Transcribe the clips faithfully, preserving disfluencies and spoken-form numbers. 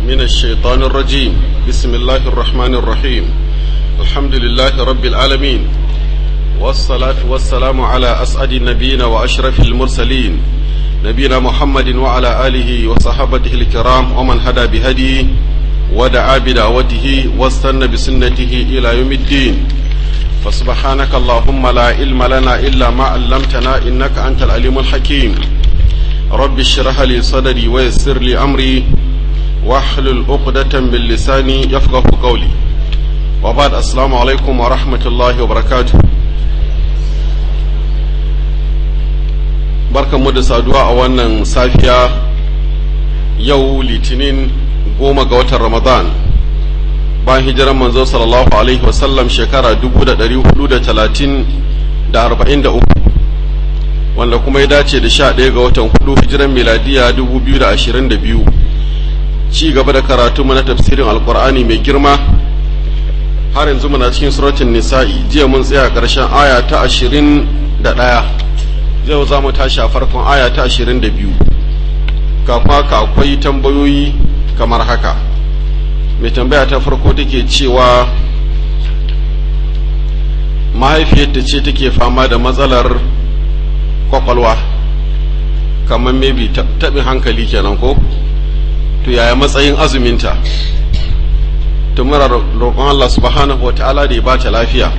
من الشيطان الرجيم. بسم الله الرحمن الرحيم. الحمد لله رب العالمين، والصلاة والسلام على أسعد النبيين وأشرف المرسلين نبينا محمد وعلى آله وصحابته الكرام ومن هدى بهديه ودعا بدعوته واستنى بسنته إلى يوم الدين. فسبحانك اللهم لا علم لنا إلا ما علمتنا إنك أنت العليم الحكيم. رب اشرح لي صدري ويسر لي أمري واحلل عقدة من لساني يفقه قولي. وبعد السلام عليكم ورحمة الله وبركاته. barkan mu da saduwa a wannan safiya yau litinin goma ga watan ramadan bayan hijiran manzo sallallahu alaihi wasallam shekara dubu da ɗari hudu da talatin da arba'in da uku wanda kuma ya dace da sha ɗaya ga watan hudu hijiran miladiya dubu biyu da ashirin da biyu. Ci gaba da karatu na tafsirin alkur'ani mai girma har yanzu muna cikin suratun nisa'i. Jiya mun tsaya ƙarshen aya ta ashirin da ɗaya, yau za mu tashi a farkon aya ta ashirin da biyu. Kafin haka akwai tambayoyi kamar haka. Mai tambaya ta farko take cewa mahaifiyarta ce take fama da matsalar kwakwalwa, kamar maybe taɓin hankali kenan ko? To yaya matsayin azuminta? To muna roƙon Allah subhanahu wa ta'ala da ya ba ta lafiya.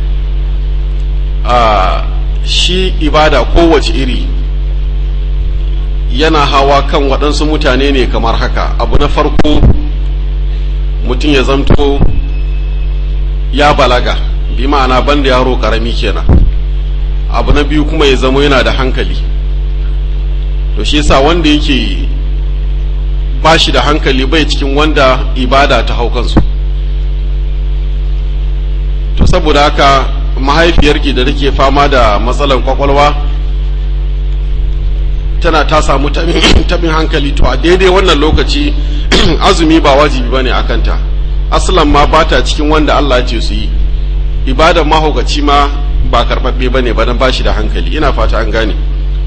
a shi ibada kowace iri yana hawa kan waɗansu mutane ne kamar haka. Abu na farko, mutum ya zamto ya balaga, bi ma'ana banda yaro ƙarami kenan. Abu na biyu kuma ya zamo yana da hankali. To shi yasa wanda yake ba shi da hankali bai cikin wanda ibada ta hau kansu. To saboda haka mahaifiyarki da take fama da matsalan kwakwalwa tana ta samu tabin hankali, to a daidai wannan lokaci azumi ba wajibi bane a kanta. Aslan ma ba ta cikin wanda Allah ce su yi. Ibadan mahaukaci ma ba karɓaɓɓe bane ba dan ba shi da hankali. Ina fata an gane.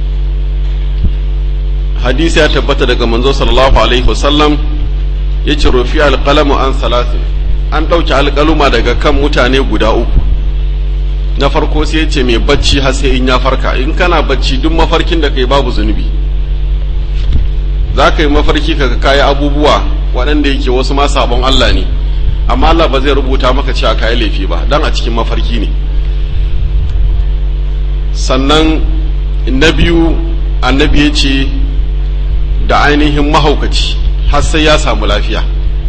Hadisi ya tabbata daga manzo sallallahu alaihi wasallam yace rufi alqalamu an salasin, an ɗauki alƙaluma daga kan mutane guda uku. Na farko sai yace mai bacci har sai in ya farka. In kana bacci duk mafarkin da kai babu zunubi. Za ka yi mafarki kaga kayi abubuwa waɗanda yake wasu ma sabon Allah ne, amma Allah ba zai rubuta maka cewa kayi laifi ba dan a cikin mafarki ne. Sannan na biyu, annabi ya ce da ainihin mahaukaci har sai ya samu lafiya.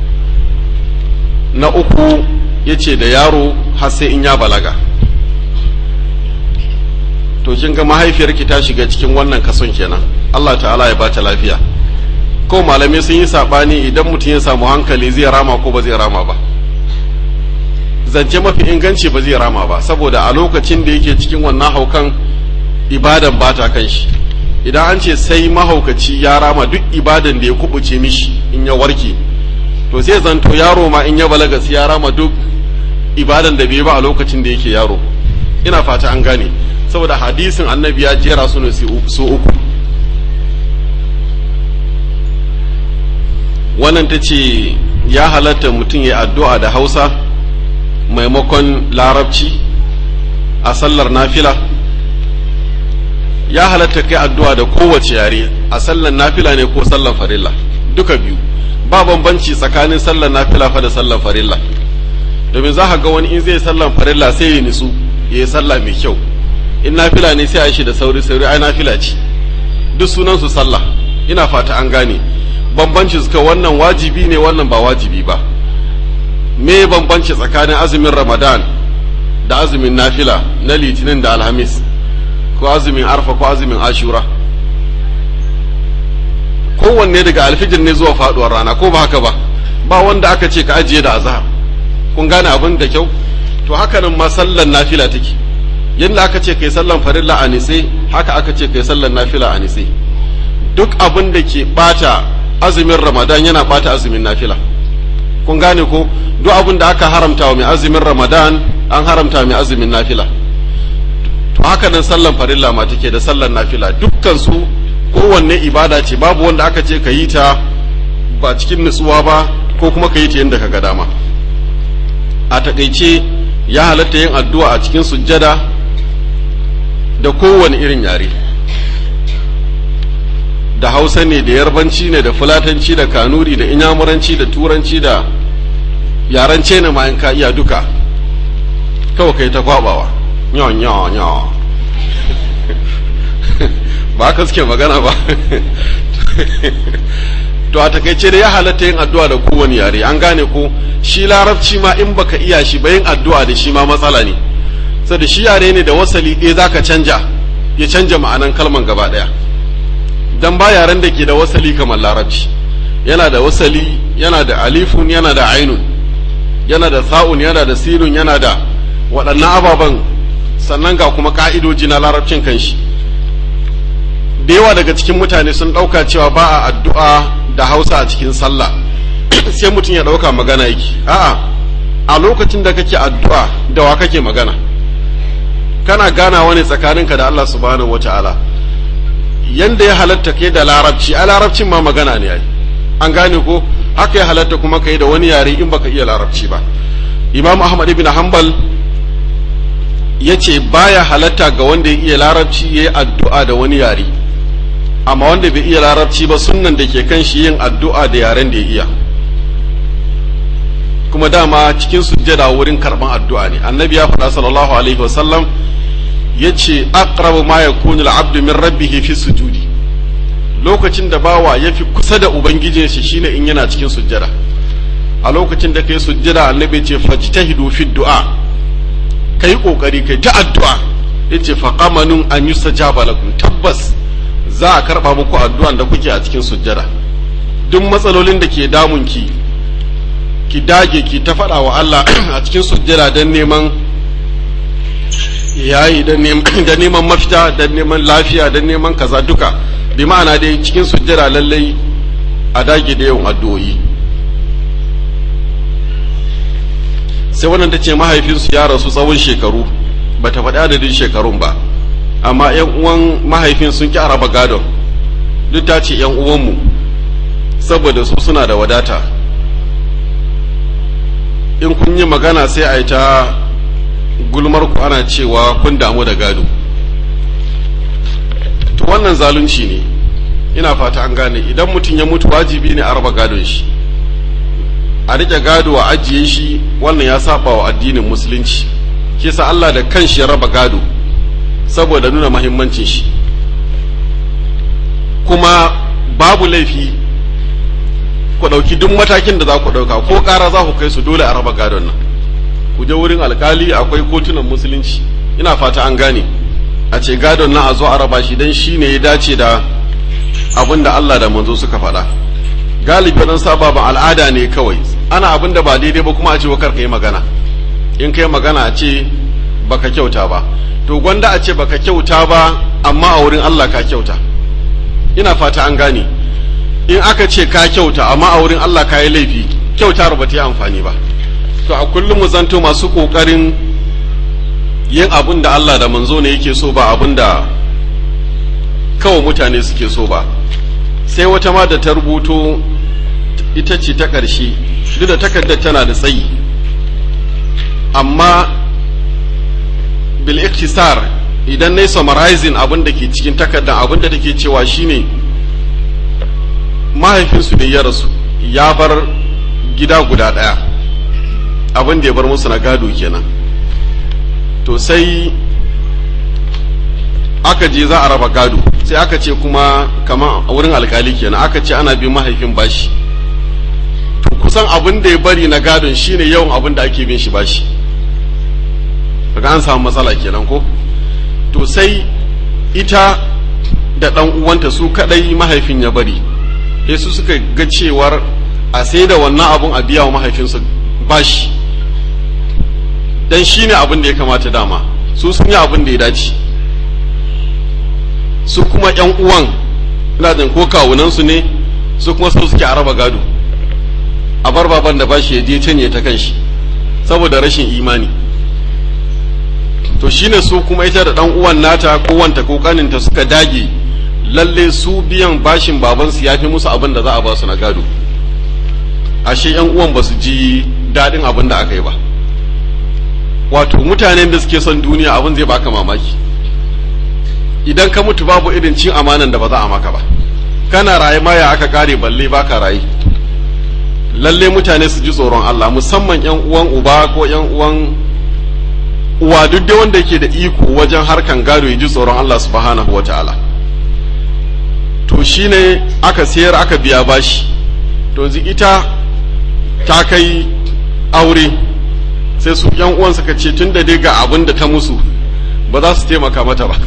Na uku ya ce da yaro har sai in ya balaga. To kin ga mahaifiyarki ta shiga cikin wannan kason kenan. Allah ta'ala ya bata lafiya. Ko malamai sun yi sabani idan mutum ya samu hankali zai rama ko ba zai rama ba. Zance mafi inganci ba zai rama ba, saboda a lokacin da yake cikin wannan haukan ibadan bata kan shi. Idan an ce sai mahaukaci ya rama duk ibadan da ya kubuce mishi in ya warke, to sai zanto yaro ma in ya balaga sai ya rama duk ibadan da bai ba a lokacin da yake yaro. Ina fata an gane, saboda hadisin annabi ya jera su ne su uku. Wannan ta ce ya halatta mutum ya addu'a da Hausa maimakon Larabci a sallar nafila. Ya halatta kai addu'a da kowace yare a sallar nafila ne ko sallar farilla, duka biyu. Ba bambanci tsakanin sallar nafila fa da sallar farilla. Domin za ka ga wani in zai sallar farilla sai ya nisu, ya yi sallah mai kyau. In nafila ne sai a yi shi da sauri sauri, ai nafila ce. Duk sunan su sallah. Ina fata an gane. Bambanci suka wannan wajibi ne, wannan ba wajibi ba. Me bambanci tsakanin azumin Ramadan da azumin nafila na Litinin da Alhamis, ko azumin Arfa ko azumin Ashura? Kowanne daga alfijir ne zuwa faduwar rana, ko ba haka ba? Ba wanda aka ce ka ajiye da azhar. Kun gane abin da kyau? To haka nan ma sallan nafila take. Yanda aka ce kai sallan farilla a nitse, haka aka ce kai sallan nafila a nitse. Duk abin da ke bata azumin Ramadan yana bata azumin nafila. Kun gane ko? Duk abin da aka haramta wa mai azumin Ramadan an haramta mai azumin nafila. To haka nan sallan farilla ma take da sallan nafila, dukkan su kowanne ibada ce, babu wanda aka ce ka yi ta ba cikin nutsuwa ba ko kuma ka yi ta yadda ka ga dama. A takaice ya halatta yin addu'a a cikin sujjada da kowane irin yare, da hausa ne, da yarbanci ne, da fulatanci, da kanuri, da inyamuranci, da turanci, da yaren cena ma in ka iya duka, kawai kai ta kwabawa yawan yawan yawan ba haka suke magana ba. To a takaice da ya halatta yin addu'a da kowane yare, an gane ko shi larabci ma in baka iya shi ba yin addu'a da shi ma matsala ne, saboda shi yare ne da wasali ɗaya zaka canja ya canja ma'anan kalman gaba ɗaya. Dan ba yaren da ke da wasali kamar larabci, yana da wasali, yana da alifun, yana da ainun, yana da sa'un, yana da sinun, yana da waɗannan ababen, sannan ga kuma ka'idoji na larabcin kanshi. Da yawa daga cikin mutane sun ɗauka cewa ba a addu'a da hausa a cikin sallah sai mutum ya ɗauka magana yake. A'a, a lokacin da kake addu'a da wa kake magana? Kana ganawa ne tsakaninka da Allah subhanahu wata'ala. Yanda ya halatta kai da larabci, a larabcin ma magana ne ai, an gane ko haka ya halatta kuma kai da wani yare in baka iya larabci ba. Imam Ahmad ibn Hanbal ya ce baya halatta ga wanda ya iya larabci ya yi addu'a da wani yare, amma wanda bai iya larabci ba sunnan da ke kan shi yin addu'a da yaren da ya iya. Kuma dama cikin sujjada wurin karban addu'a ne, annabi ya faɗa sallallahu alaihi wasallam ya ce aqrabu ma yakunu al-abdu min rabbihi fi sujudi, lokacin da bawa ya fi kusa da ubangijin shi shine in yana cikin sujjada. A lokacin da kai sujjada annabi ya ce fajtahidu fi du'a, kai kokari kai ta addu'a, yace faqamanun an yustajaba lakum, tabbas za a karba muku addu'an da kuke a cikin sujjada. Duk matsalolin da ke damun ki ki dage ki ta faɗa wa Allah a cikin sujjada don neman yayi, don neman mafita, don neman lafiya, don neman kaza duka, bi ma'ana dai cikin sujjada lallai a dage da yawan addu'o'i. Sai wannan ta ce mahaifinsu ya rasu tsawon shekaru, ba ta faɗi adadin shekarun ba, amma ‘yan uwan mahaifin sun ƙi a raba gadon, duk ta ce ‘yan uwanmu saboda su suna da wadata, in kun yi magana sai a yi ta gulmar ku ana cewa kun damu da gado. To wannan zalunci ne, ina fata an gane. Idan mutum ya mutu wajibi ne a raba gadon shi, a rike gado a ajiye shi, wannan ya saba wa addinin musulunci. Kisa Allah da kanshi ya raba gado saboda nuna mahimmancin shi. Kuma babu laifi ku ɗauki duk matakin da za ku ɗauka, ko ƙara za ku kai su, dole a raba gadon nan. Ku je wurin alkali, akwai kotunan musulunci, ina fata an gane, a ce gadon nan a zo a raba shi don shi ne ya dace da abin da Allah da manzo suka faɗa. Galibi dan saba ba al'ada ne kawai, ana abin da ba daidai ba kuma a ce wa kar ka yi magana, in kai magana a ce baka kyauta ba. To gwanda a ce baka kyauta ba amma a wurin Allah ka kyauta, ina fata an gane. In aka ce ka kyauta amma a wurin Allah ka yi laifi, kyautar ba ta yi amfani ba. To a kullum mu zanto masu kokarin yin abin da Allah da manzo ne yake so, ba abin da kawai mutane suke so ba. Sai wata ma da ta rubuto, ita ce ta ƙarshe, duk da takardar tana da tsayi, amma bil iktisar idan na yi summarizing abin da ke cikin takardar, abin da take cewa shine mahaifinsu da ya rasu ya bar gida guda ɗaya, abin da ya bar musu na gado kenan. To sai aka je za a raba gado, sai aka ce kuma kama a wurin alkali kenan, aka ce ana bin mahaifin bashi. To kusan abin da ya bari na gadon shine yawan abin da ake bin shi bashi, daga an samu matsala kenan ko. To sai ita da ɗan uwanta su kaɗai mahaifin ya bari, sai su suka ga cewar a sai da wannan abun a biya wa mahaifinsu bashi, dan shi ne abin da ya kamata dama, su sun yi abin da ya dace. Su kuma ‘yan uwan ina jin ko kawunansu ne, su kuma su suke araba gado, a bar baban da bashi ya je canye ta kanshi saboda rashin imani. To shine su kuma ita da ɗan uwan nata ko wanta ko kaninta suka dage lalle su biyan bashin babansu ya fi musu abin da za a ba su na gado. ashe yan uwan ba su ji daɗin abin da aka yi ba. Wato mutanen da suke son duniya abin zai baka mamaki. Idan ka mutu babu irin cin amanan da ba za a maka ba. Kana raye ma ya aka kare balle baka raye. Lalle mutane su ji tsoron Allah, musamman yan uwan uba ko yan uwan uwa, duk da wanda yake da iko wajen harkan gado ya ji tsoron Allah subhanahu wataala. To shine aka sayar aka biya bashi. To yanzu ita ta kai aure, sai su yan uwan suka ce tun da dai ga abin da ta musu ba za su taimaka mata ba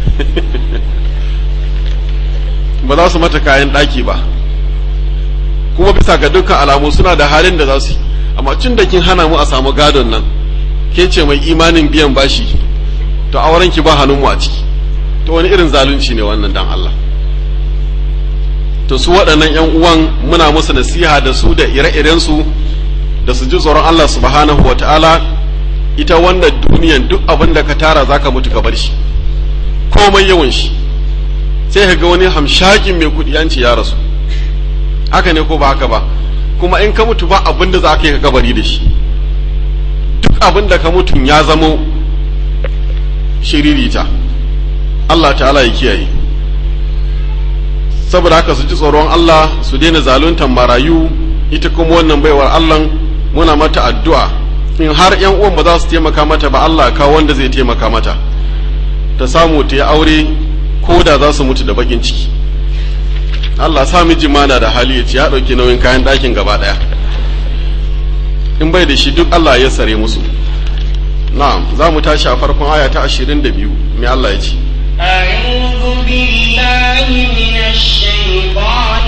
ba za su mata kayan ɗaki ba, kuma bisa ga dukkan alamu suna da halin da za su yi, amma tun da kin hana mu a samu gadon nan, ke ce mai imanin biyan bashi, to auren ki ba hannun mu a ciki. To wani irin zalunci ne wannan dan Allah. To su waɗannan yan uwan muna musu nasiha da su da ire-iren su da su ji tsoron Allah subhanahu wa ta'ala. Ita wannan duniyan duk abin da ka tara zaka mutu ka bar shi, komai yawan shi. Sai ka ga wani hamshakin mai kuɗi an ce ya rasu, haka ne ko ba haka ba? Kuma in ka mutu ba abin da za ka yi ka kabari da shi, duk abin da ka mutu ya zamo shiririta. Allah ta'ala ya kiyaye. Saboda haka su ji tsoron Allah, su daina zaluntan marayu. Ita kuma wannan baiwar Allah muna mata addu'a, in har yan uwan ba za su taimaka mata ba, Allah kawo wanda zai taimaka mata ta samu ta yi aure, ko da za su mutu da bakin ciki. Allah sa miji mana da hali ya ce ya ɗauki nauyin kayan ɗakin gaba ɗaya, in bai da shi duk Allah ya sare musu. Na'am, za mu tashi a farkon aya ta ashirin da biyu. Me Allah ya ce? أعوذ بالله من الشيطان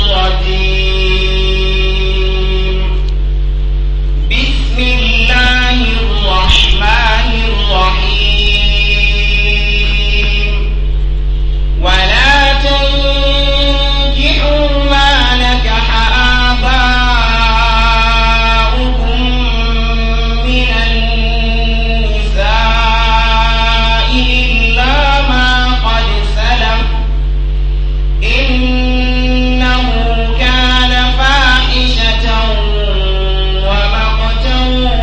الرجيم. بسم الله الرحمن الرحيم. ولا تنكحوا ما نكح آباؤكم من النساء إلا ما قد سلف إنه كان فاحشة ومقتا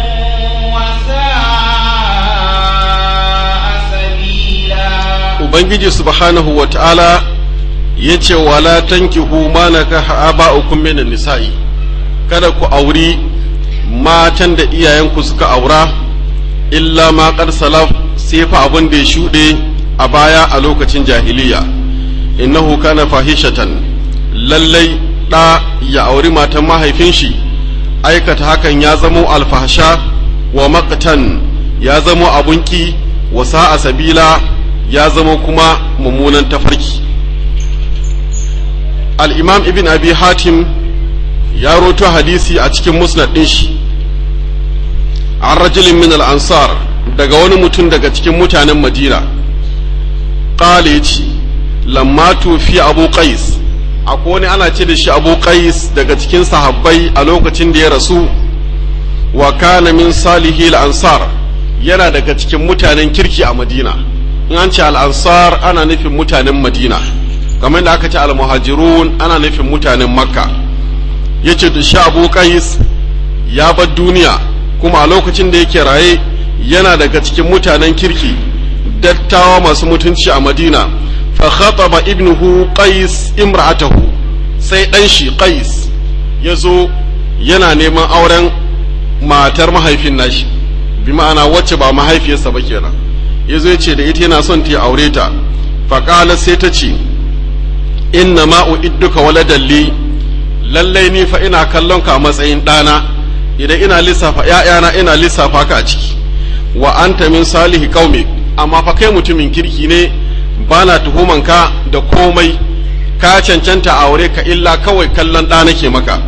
وساء سبيلا. Ubangiji subhanahu wa ta'ala ya ce, wala tankihu ma nakaha aba'ukum minan nisa'i, kada ku auri matan da iyayenku suka aura, illa ma qad salaf, sai fa abin da ya shuɗe a baya a lokacin jahiliya. Innahu kana fahishatan, lallai ɗa ya auri matan mahaifin shi, aikata hakan ya zamo alfahsha, wa maqtan ya zamo abunki, wa sa'a sabila ya zamo kuma mummunan tafarki. Al-Imam Ibn Abi Hatim ya roto hadisi a cikin musnad ɗin shi, an rajulin min al-ansar, daga wani mutum daga cikin mutanen Madina. Qala yace, lamma tufi Abu Qais, akwai wani ana ce da shi Abu Qais daga cikin sahabbai a lokacin da ya rasu, wa kana min salihi al-ansar, yana daga cikin mutanen kirki a Madina. In an ce al-ansar ana nufin mutanen Madina, kamar da aka ce al-muhajirun ana nufin mutanen Makka. Yace da shi Abu Qais ya bar duniya, kuma a lokacin da yake raye yana daga cikin mutanen kirki, dattawa masu mutunci a Madina. Fa khataba ibnuhu Qais imra'atahu, sai dan shi Qais yazo yana neman auren matar mahaifin nashi, bi ma'ana wacce ba mahaifiyarsa ba kenan. Yazo yace da ita yana son ta aure ta. Fa qala, sai ta ce, inna ma uidduka waladan li, lallai ni fa ina kallon ka a matsayin ɗana, idan ina lissafa ‘ya'yana ina lissafa ka a ciki. Wa anta min salihi qaumi, amma fa kai mutumin kirki ne, ba na tuhumanka da komai, ka cancanta aure ka, illa kawai kallon ɗa nake maka.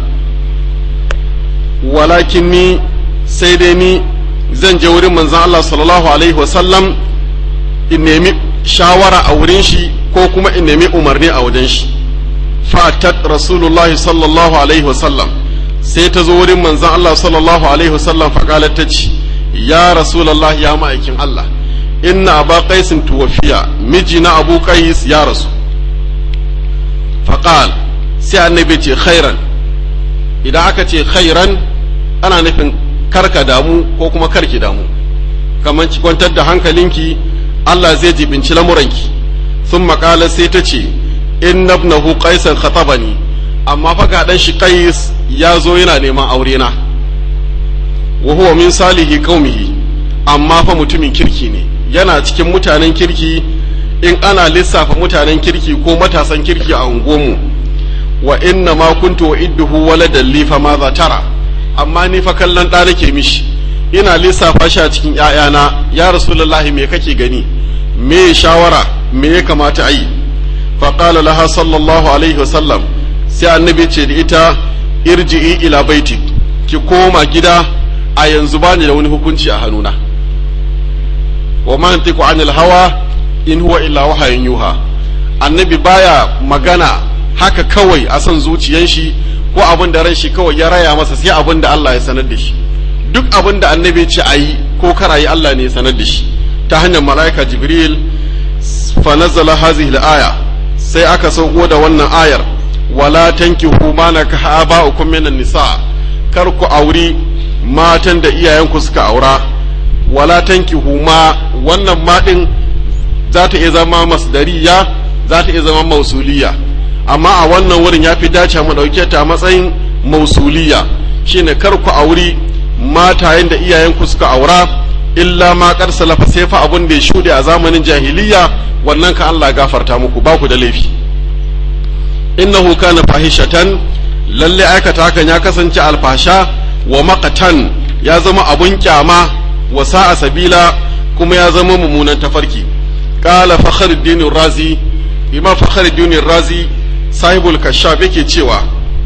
Walakin ni, sai dai ni zan je wurin manzon Allah sallallahu alaihi wasallam in nemi shawara a wurin shi, ko kuma in nemi umarni a wajen shi. Fatat rasulullahi sallallahu alaihi wasallam, sai ta zo wurin manzon Allah sallallahu alaihi wasallam, faƙalar ta ce, ya rasulallah, ya ma'aikin Allah, inna aba qaisin tuwafiya, miji na Abu Qais ya rasu. Faƙal, sai annabi ce, khairan, idan aka ce khairan ana nufin karka damu ko kuma karki damu, kamar ki kwantar da hankalinki Allah zai jibinci lamuranki. sun maƙala sai ta ce in nabnahu qaisan khatabani, amma fa ga dan shi qais ya zo yana neman aure na, wa huwa min salihi qaumihi, amma fa mutumin kirki ne, yana cikin mutanen kirki in ana lissafa mutanen kirki ko matasan kirki a unguwarmu. wa inna ma kuntu wa idduhu waladan li fa ma za tara, amma ni fa kallon ɗa nake mishi, ina lissafa shi a cikin ƴaƴana. ya rasulullahi me kake gani, me shawara, me ya kamata a yi? fa qala laha sallallahu alaihi wasallam, sai annabi ce da ita irji'i ila baiti, ki koma gida, a yanzu bani da wani hukunci a hannuna. wa ma yantiqu anil hawa in huwa illa wahyun yuha, annabi baya magana haka kawai a son zuciyan shi ko abin da ran shi kawai ya raya masa, sai abin da Allah ya sanar da shi. duk abin da annabi ce ayi ko kar ayi Allah ne ya sanar da shi ta hanyar malaika Jibril. fa nazala hadhihi al-aya, sai aka sauko da wannan ayar, wala tankihu ma nakaha aba'ukum minan nisa, kar ku auri matan da iyayenku suka aura. wala tankihu ma, wannan ma din za ta iya zama masdariya, za ta iya zama mausuliya, amma a wannan wurin ya fi dace mu dauke ta matsayin mausuliya, shine kar ku auri matayen da iyayenku suka aura, illa ma kar salafa, sai fa abun da ya shude a zamanin jahiliya, wannan ka Allah gafarta muku, ba ku da laifi. innahu kana fahishatan, lalle aikata hakan ya kasance alfasha, wa maqatan, ya zama abun kyama, wa sa'a sabila, kuma ya zama mummunan tafarki. qala fakhruddin razi, imam fakhruddin razi sahibul kashaf yake cewa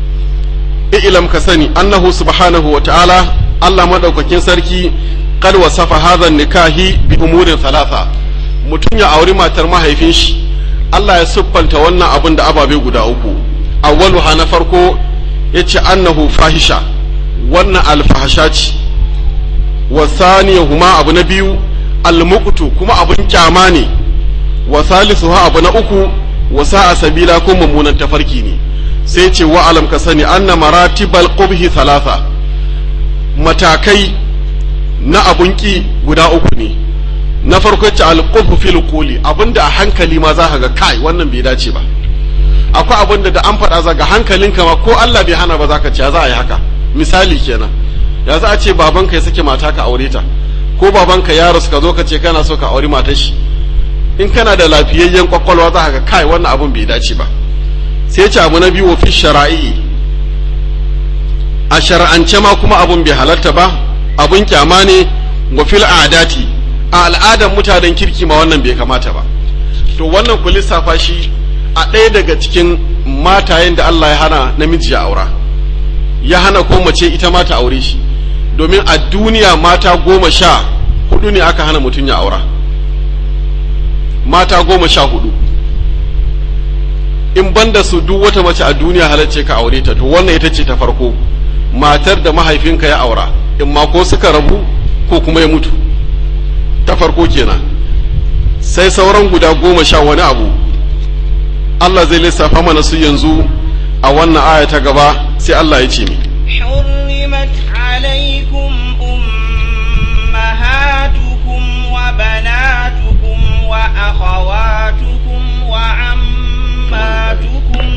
ilam ka sani annahu subhanahu wa ta'ala, Allah madaukakin sarki qad wasafa hadha nikahi bi umurin thalatha, mutum ya auri matar mahaifin shi, Allah ya siffanta wannan abin da ababe guda uku. awwaluha, na farko yace annahu fahisha, wannan alfahasha ce. wa thaniyuhuma, abu na biyu almuqtu, kuma abun kyama ne. wa salisuha, abu na uku wa sa'a sabila, ko mummunan tafarki ne. sai ce wa alam ka sani anna maratibal qubhi thalatha, matakai na abun ki guda uku ne. na farko ce alqubhu fil quli, abinda a hankali ma za ka ga kai wannan bai dace ba. akwai abinda da an faɗa zaga hankalinka ma ko Allah bai hana ba za ka ce za a yi haka. misali kenan, ya za a ce babanka ya sake mata ka aure ta, ko babanka ya rasu ka zo ka ce kana so ka aure matar shi, in kana da lafiyayyen kwakwalwa za ka ga kai wannan abun bai dace ba. sai ce abu na biyu wa fi shara'i, a shar'ance ma kuma abun bai halarta ba, abun kyama ne. wa fil adati, a al'adan mutanen kirki ma wannan bai kamata ba. to wannan ku lissafa shi a ɗaya daga cikin matayen da Allah ya hana namiji ya aura, ya hana ko mace ita ma ta aure shi, domin a duniya mata goma sha hudu ne aka hana mutum ya aura, mata goma sha hudu. in banda su duk wata mace a duniya halarce ka aure ta, to wannan ita ce ta farko, matar da mahaifinka ya aura, in ma ko suka rabu ko kuma ya mutu, ta farko kenan. sai sauran guda goma sha wani abu Allah zai lissafa mana su yanzu a wannan aya ta gaba, sai Allah ya ce mi حرمت عليكم أمهاتكم وبناتكم وأخواتكم وعماتكم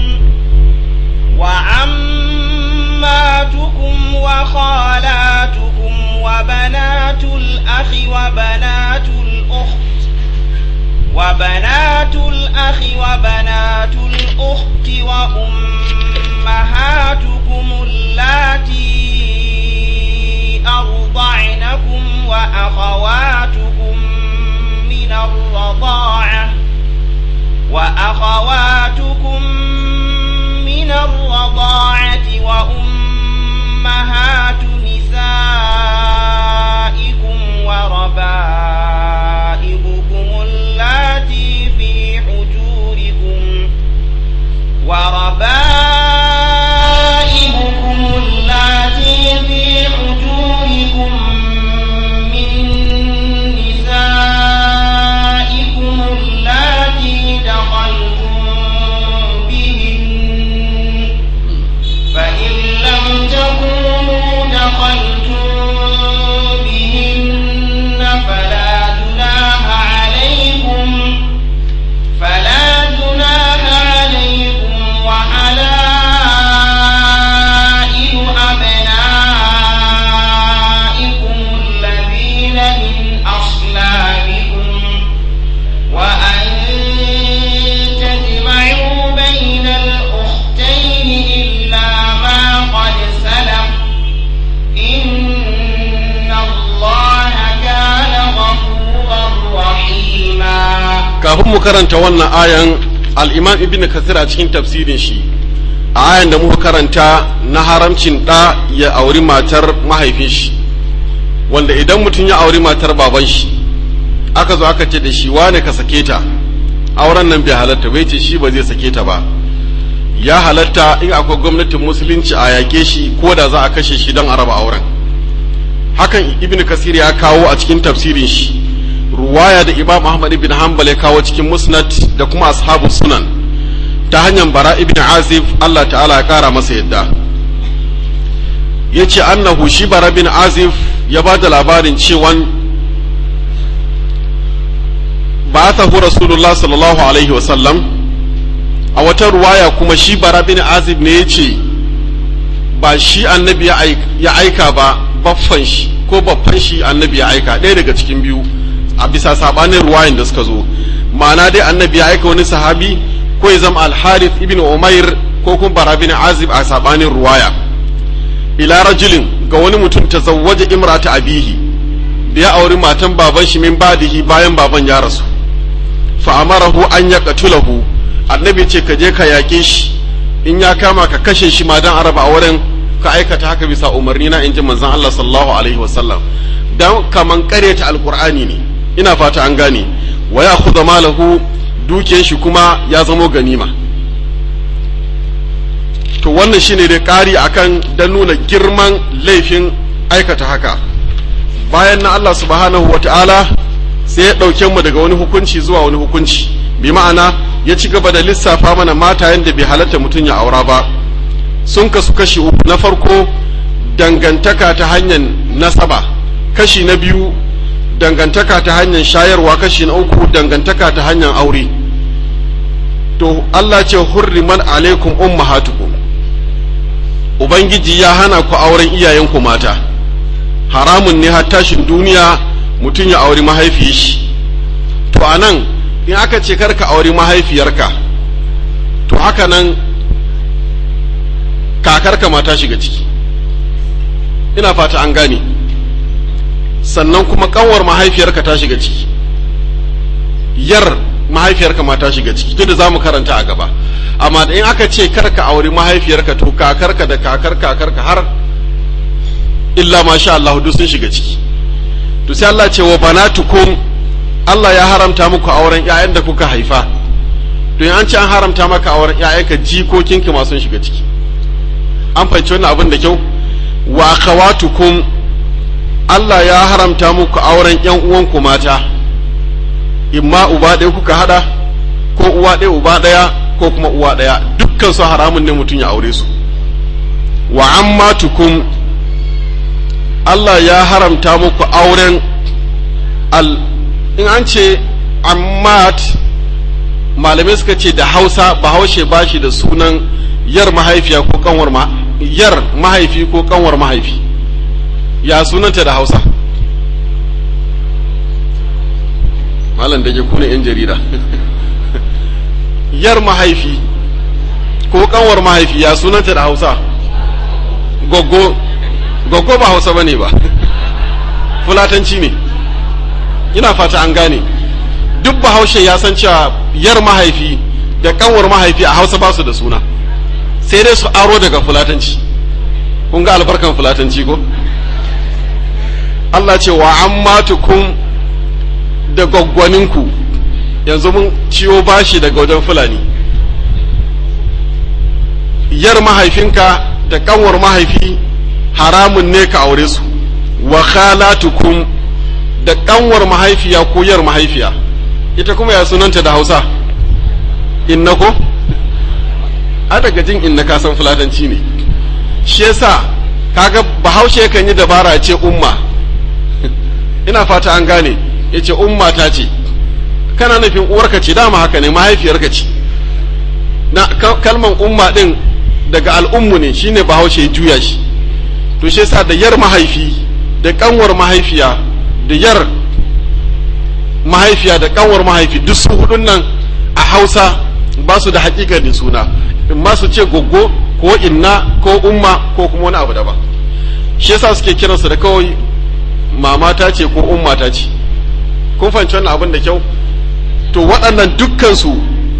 وعماتكم وخالاتكم وبنات الأخ وبنات الأخت وبنات الأخ وبنات الأخت وأمهاتكم اللاتي أرضعنكم وأخواتكم من الرضاعة وأخواتكم من الرضاعة وأمهات نسائكم وربائبكم اللاتي في حجوركم وربائبكم اللاتي في حجوركم من نسائكم اللاتي دخلتم بهن فإن kafin mu karanta wannan ayan al-imam ibn kathir a cikin tafsirin shi a ayan da muka karanta na haramcin da ya auri matar mahaifin shi, wanda idan mutum ya auri matar baban shi aka zo aka ce da shi wane ka sake ta, auren nan bai halatta bai ce shi ba zai sake ta ba. Ya halatta in akwai gwamnatin musulunci a yake shi ko da za a kashe shi don a raba auren. Hakan ibn kasir ya kawo a cikin tafsirin shi, ruwaya da imam ahmad ibn hanbal ya kawo cikin musnad da kuma ashabu sunan ta hanyar bara ibn azib Allah ta'ala ya kara masa yadda. Yace annahu shi bara bin azib ya ba da labarin cewan ba'athahu rasulullah sallallahu alaihi wa sallam. A wata ruwaya kuma shi bara bin azib ne yace ba shi annabi ya aika ba, baffan shi ko baffan shi annabi ya aika, ɗaya daga cikin biyu a bisa sabanin ruwayan da suka zo. Ma'ana dai annabi ya aika wani sahabi ko ya zama al-harith ibn umair ko kuma bara bin azib a sabanin ruwaya ila rajulin ga wani mutum tazawwaja imrata abihi da ya auri matan baban shi min badihi bayan baban ya rasu. Fa amarahu an yaqtulahu, annabi ce ka je ka yaƙe shi, in ya kama ka kashe shi ma dan araba auren, ka aikata haka bisa umarni na inji manzon Allah sallallahu alaihi wasallam, dan kaman ƙaryata alqur'ani ne. Ina fata an gane. Wa ya'khudha malahu, dukiyar shi kuma ya zamo ganima. To wannan shine da ƙari akan dan nuna girman laifin aikata haka. Bayan na Allah subhanahu wata'ala sai ya ɗauke mu daga wani hukunci zuwa wani hukunci, bi ma'ana ya ci gaba da lissafa mana matayen da bai halatta mutum ya aura ba. Sun kasu kashi uku. Na farko dangantaka ta hanyar nasaba, kashi na biyu dangantaka ta hanyar shayarwa, kashi na uku dangantaka ta hanyar aure. To Allah ce hurriman alaikum ummahatukum, Ubangiji ya hana ku auren iyayenku mata, haramun ne har tashin duniya mutum ya auri mahaifiyar shi. To anan in aka ce karka auri mahaifiyarka, to haka nan kakarka ma ta shiga ciki. Ina fata an gane. Sannan kuma kanwar mahaifiyarka ta shiga ciki, yar mahaifiyarka ma ta shiga ciki, duk da za mu karanta a gaba. Amma in aka ce karka auri mahaifiyarka, to kakarka da kakar kakarka har illa masha Allah duk sun shiga ciki. To sai Allah ce wa banatukum, Allah ya haramta muku auren ƴaƴan da kuka haifa. To in an ce an haramta maka auren ƴaƴanka, jikokinka ma sun shiga ciki. An fahimci wannan abin da kyau. Wa akhawatukum, Allah ya haramta muku auren ƴan uwanku mata, imma uba ɗaya kuka hada ko uwa ɗaya uba ɗaya ko kuma uwa ɗaya, dukkan su haramun ne mutum ya aure su. Wa ammatukum, Allah ya haramta muku auren al, in an ce ammat, malamai suka ce da Hausa Bahaushe ba shi da sunan yar mahaifiya ko kanwar ma yar mahaifi ko kanwar mahaifi. Ya sunanta da Hausa? Malam da ke kuna yan jarida. Yar mahaifi ko kanwar mahaifi, ya sunanta da Hausa? Goggo. Goggo ba Hausa bane ba. Fulatanci ne. Ina fata an gane. Duk Bahaushe ya san cewa yar mahaifi da kanwar mahaifi a Hausa ba su da suna, sai dai su aro daga fulatanci. Kun ga albarkan fulatanci ko? Allah ce wa ammatukum, da gwaggwaninku. Yanzu mun ciwo bashi daga wajen Fulani. Yar mahaifinka da kanwar mahaifi haramun ne ka aure su. Wa khalatukum, da kanwar mahaifiya ko yar mahaifiya, ita kuma ya sunanta da Hausa? Inna ko? A daga jin inna ka san fulatanci ne. Shi yasa kaga Bahaushe kan yi dabara ya ce umma. Ina fata an gane. Ya ce umma ta ce, kana nufin uwarka ce, dama haka ne, mahaifiyarka ce. Na kalman umma din daga al'ummu ne, shine Bahaushe ya juya shi. To shi yasa da yar mahaifi da kanwar mahaifiya da yar mahaifiya da kanwar mahaifi, duk su hudun nan a Hausa ba su da hakikanin suna, in ma su ce goggo ko inna ko umma ko kuma wani abu daban. Shi yasa suke kiransu da kawai mama ta ce ko umma ta ce. Kun fahimci wannan abin da kyau? to waɗannan dukkansu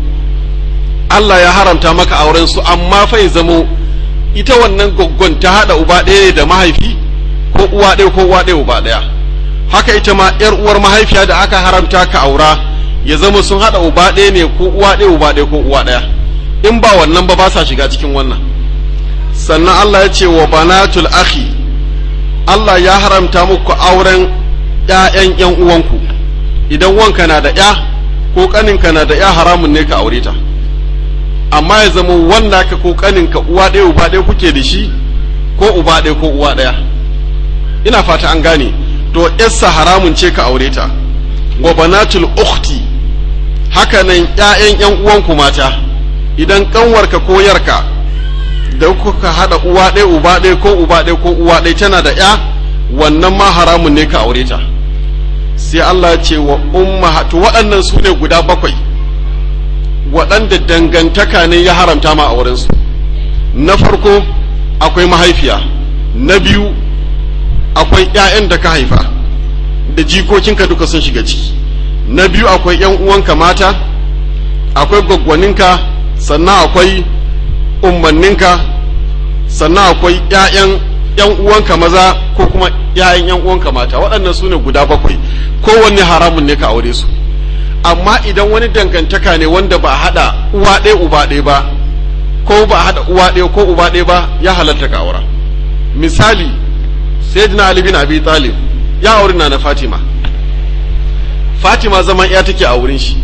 Allah ya haramta maka auren su, amma fa ya zamo ita wannan goggon ta haɗa uba ɗaya da mahaifi ko uwa ɗaya ko uwa ɗaya uba ɗaya. Haka ita ma ‘yar uwar mahaifiya da aka haramta ka aura ya zama sun haɗa uba ɗaya ne ko uwa ɗaya uba ɗaya ko uwa ɗaya. In ba wannan ba ba sa shiga cikin wannan. Sannan Allah ya ce wa banatul akhi, Allah ya haramta muku auren ‘ya'yan ‘yan uwanku. Idan wanka na da ‘ya ko ƙaninka na da ‘ya haramun ne ka aure ta. Amma ya zama wanda ka ko ƙaninka uwa ɗaya uba ɗaya kuke da shi ko uba ɗaya ko uwa ɗaya. Ina fata an gane. To yassa haramun ce ka aure ta. Wa banatul ukhti, haka nan ƴaƴan ƴan uwanku mata, idan kanwarka ko yarka da kuka hada uwa ɗaya uba ɗaya ko uba ɗaya ko uwa ɗaya tana da ƴa, wannan ma haramun ne ka aure ta. Sai Allah ya ce wa ummahatu, waɗannan su ne guda bakwai waɗanda dangantaka ne ya haramta ma auren su. Na farko akwai mahaifiya, na biyu akwai ƴaƴan da ka haifa da jikokinka duka sun shiga ciki, na biyu akwai ƴan uwanka mata, akwai gwaggwaninka, sannan akwai ummanninka, sannan akwai ƴaƴan ƴan uwanka maza ko kuma ƴaƴan ƴan uwanka mata. Waɗannan su ne guda bakwai, kowanne haramun ne ka aure su. Amma idan wani dangantaka ne wanda ba haɗa uwa ɗaya uba ɗaya ba, ko ba haɗa uwa ɗaya ko uba ɗaya ba, ya halatta ka aura. Misali, sayyidina Ali bin Abi Talib ya auri na Fatima. Fatima zaman iya take a wurin shi.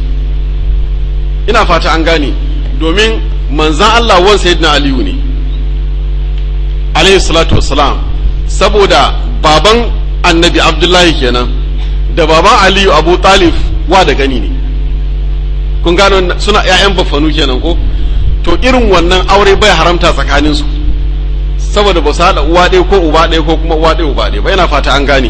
Ina fata an gane, domin manzan Allah wan sayyidina Aliyu ne alayhi salatu wassalam, saboda baban annabi Abdullahi kenan da baban Aliyu Abu Talib wa da gani ne. Kun gano suna ƴaƴan bafanu kenan ko? To irin wannan aure bai haramta tsakaninsu, saboda ba su haɗa uwa ɗaya ko uba ɗaya ko kuma uwa ɗaya uba ɗaya ba. Yana fata an gane.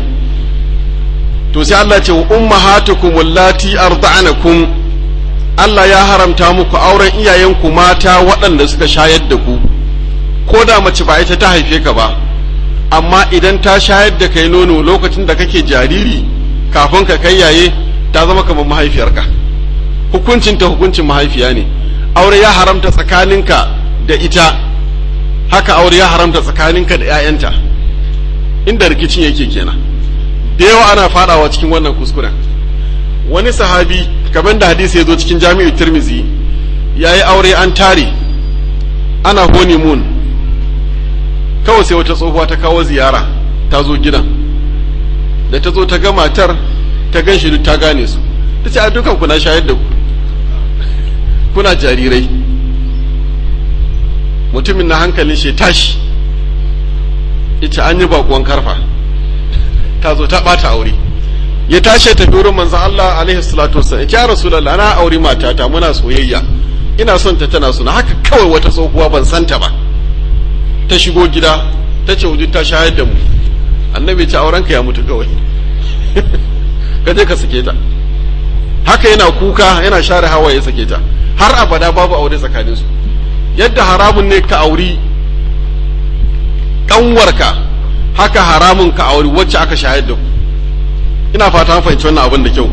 To sai Allah ce wa ummahatukum allati arda'anakum, Allah ya haramta muku auren iyayenku mata waɗanda suka shayar da ku, ko da mace ba ita ta haife ka ba, amma idan ta shayar da kai nono lokacin da kake jariri kafin ka kai yaye, ta zama kamar mahaifiyarka. Hukuncin ta hukuncin mahaifiya ne. Aure ya haramta tsakaninka da ita, haka aure ya haramta tsakaninka da ‘ya'yanta, inda rikicin yake kenan. Da yawa ana fadawa cikin wannan kuskuren. Wani sahabi, kamar da hadisi ya zo cikin jami'u Tirmizi, ya yi aure an tare, ana honeymoon, kawai sai wata tsohuwa ta kawo ziyara, ta zo gidan. Da ta zo ta ga matar, ta gan shi duk ta gane su. Ta ce, a dukan kuna shayar da ku, kuna jarirai. Mutumin na hankalin shi tashi, ita an yi bakuwan karfa, ta zo ta ɓata aure. Ya tashi ta wurin manzon Allah alaihi salatu wasallam, ya Rasulullah, na aure matata, muna soyayya, ina son ta tana suna. Haka kawai wata tsohuwa ban santa ba ta shigo gida, ta ce wujud ta shayar da mu. Annabi ce aurenka ya mutu kawai ka je ka sake ta. Haka yana kuka yana share hawa ya sake ta, har abada babu aure tsakaninsu. Yadda haramun ne ka auri ƙanwarka, haka haramun ka auri wacce aka shayar da ku. Ina fata an fahimci wannan abin da kyau.